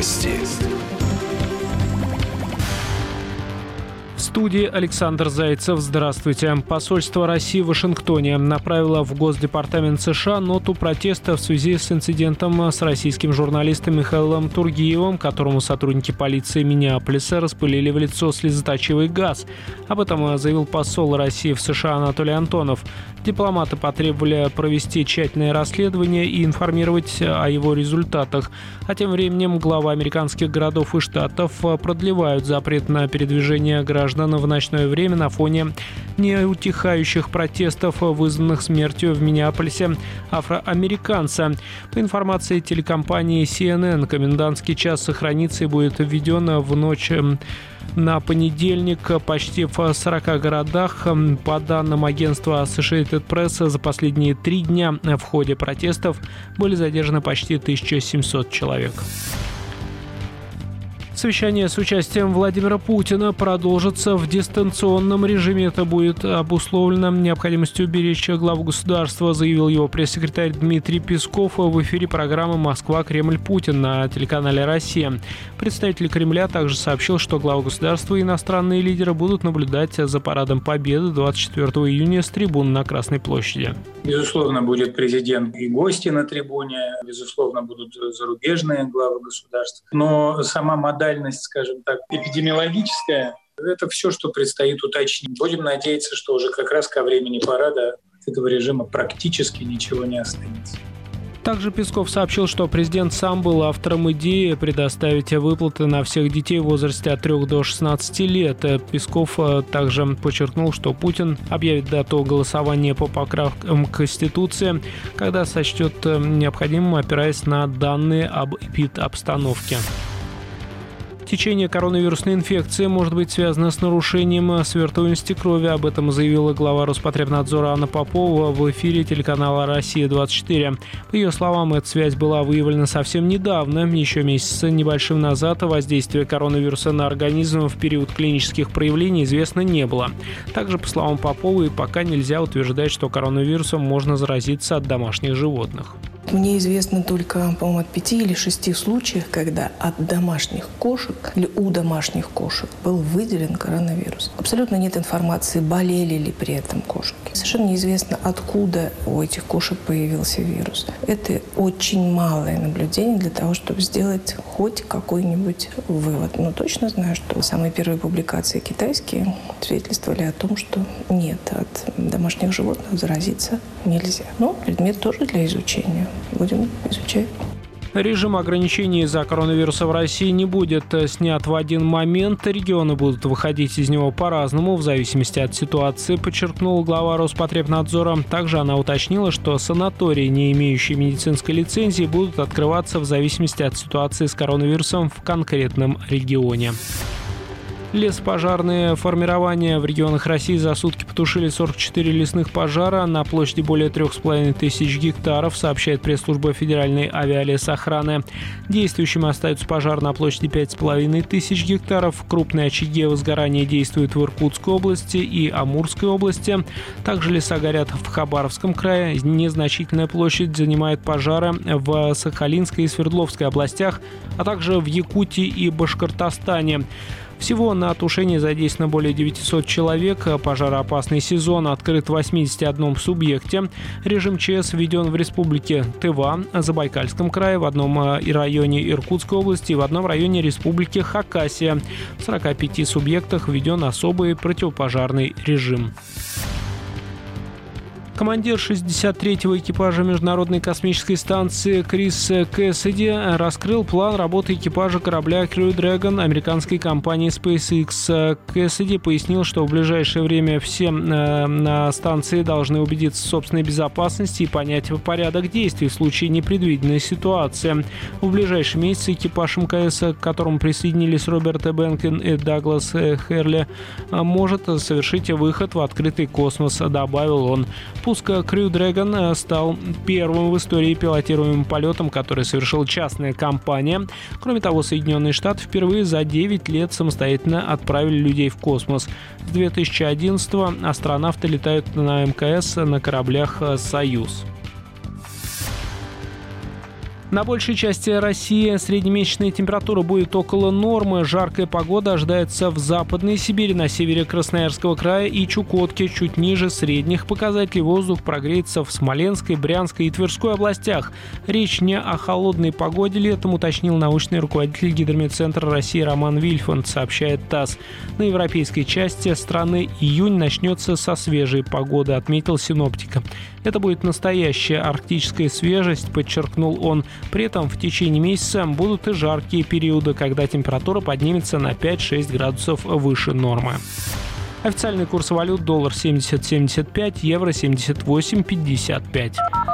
Новости. В студии Александр Зайцев. Здравствуйте. Посольство России в Вашингтоне направило в Госдепартамент США ноту протеста в связи с инцидентом с российским журналистом Михаилом Тургиевым, которому сотрудники полиции Миннеаполиса распылили в лицо слезоточивый газ. Об этом заявил посол России в США Анатолий Антонов. Дипломаты потребовали провести тщательное расследование и информировать о его результатах. А тем временем главы американских городов и штатов продлевают запрет на передвижение граждан в ночное время на фоне неутихающих протестов, вызванных смертью в Миннеаполисе афроамериканца. По информации телекомпании CNN, комендантский час сохранится и будет введен в ночь на понедельник почти в 40 городах. По данным агентства Associated Press, за последние 3 дня в ходе протестов были задержаны почти 1700 человек. Совещание с участием Владимира Путина продолжится в дистанционном режиме. Это будет обусловлено необходимостью беречь главу государства, заявил его пресс-секретарь Дмитрий Песков в эфире программы «Москва. Кремль. Путин» на телеканале «Россия». Представитель Кремля также сообщил, что глава государства и иностранные лидеры будут наблюдать за парадом Победы 24 июня с трибун на Красной площади. Безусловно, будет президент и гости на трибуне, безусловно, будут зарубежные главы государств. Но сама модальность, скажем так, эпидемиологическая, это все, что предстоит уточнить. Будем надеяться, что уже как раз ко времени парада от этого режима практически ничего не останется. Также Песков сообщил, что президент сам был автором идеи предоставить выплаты на всех детей в возрасте от 3 до 16 лет. Песков также подчеркнул, что Путин объявит дату голосования по поправкам к Конституции, когда сочтет необходимым, опираясь на данные об эпидобстановке. Течение коронавирусной инфекции может быть связано с нарушением свертываемости крови. Об этом заявила глава Роспотребнадзора Анна Попова в эфире телеканала «Россия-24». По ее словам, эта связь была выявлена совсем недавно, еще месяц небольшим назад. Воздействие коронавируса на организм в период клинических проявлений известно не было. Также, по словам Поповой, пока нельзя утверждать, что коронавирусом можно заразиться от домашних животных. Мне известно только, по-моему, от 5 или 6 случаев, когда от домашних кошек или у домашних кошек был выделен коронавирус. Абсолютно нет информации, болели ли при этом кошки. Совершенно неизвестно, откуда у этих кошек появился вирус. Это очень малое наблюдение для того, чтобы сделать хоть какой-нибудь вывод. Но точно знаю, что самые первые публикации китайские свидетельствовали о том, что нет, от домашних животных заразиться нельзя. Но предмет тоже для изучения. Будем изучать. Режим ограничений из-за коронавируса в России не будет снят в один момент. Регионы будут выходить из него по-разному, в зависимости от ситуации, подчеркнула глава Роспотребнадзора. Также она уточнила, что санатории, не имеющие медицинской лицензии, будут открываться в зависимости от ситуации с коронавирусом в конкретном регионе. Лесопожарные формирования в регионах России за сутки потушили 44 лесных пожара на площади более 3500 гектаров, сообщает пресс-служба Федеральной авиалесохраны. Действующими остаются пожар на площади 5500 гектаров. Крупные очаги возгорания действуют в Иркутской области и Амурской области. Также леса горят в Хабаровском крае. Незначительная площадь занимает пожары в Сахалинской и Свердловской областях, а также в Якутии и Башкортостане. Всего на тушение задействовано более 900 человек. Пожароопасный сезон открыт в 81 субъекте. Режим ЧС введен в республике Тыва, Забайкальском крае, в одном районе Иркутской области и в одном районе республики Хакасия. В 45 субъектах введен особый противопожарный режим. Командир 63-го экипажа Международной космической станции Крис Кэссиди раскрыл план работы экипажа корабля Crew Dragon американской компании SpaceX. Кэссиди пояснил, что в ближайшее время все на станции должны убедиться в собственной безопасности и понять порядок действий в случае непредвиденной ситуации. В ближайшие месяцы экипаж МКС, к которому присоединились Роберт Бенкен и Даглас Херли, может совершить выход в открытый космос, добавил он. Пуск Crew Dragon стал первым в истории пилотируемым полетом, который совершила частная компания. Кроме того, Соединенные Штаты впервые за 9 лет самостоятельно отправили людей в космос. С 2011-го астронавты летают на МКС на кораблях «Союз». На большей части России среднемесячная температура будет около нормы. Жаркая погода ожидается в Западной Сибири, на севере Красноярского края и Чукотке. Чуть ниже средних показателей воздух прогреется в Смоленской, Брянской и Тверской областях. Речь не о холодной погоде летом, уточнил научный руководитель Гидрометцентра России Роман Вильфанд, сообщает ТАСС. На европейской части страны июнь начнется со свежей погоды, отметил синоптик. Это будет настоящая арктическая свежесть, подчеркнул он. При этом в течение месяца будут и жаркие периоды, когда температура поднимется на 5-6 градусов выше нормы. Официальный курс валют: доллар 70.75, евро 78.55.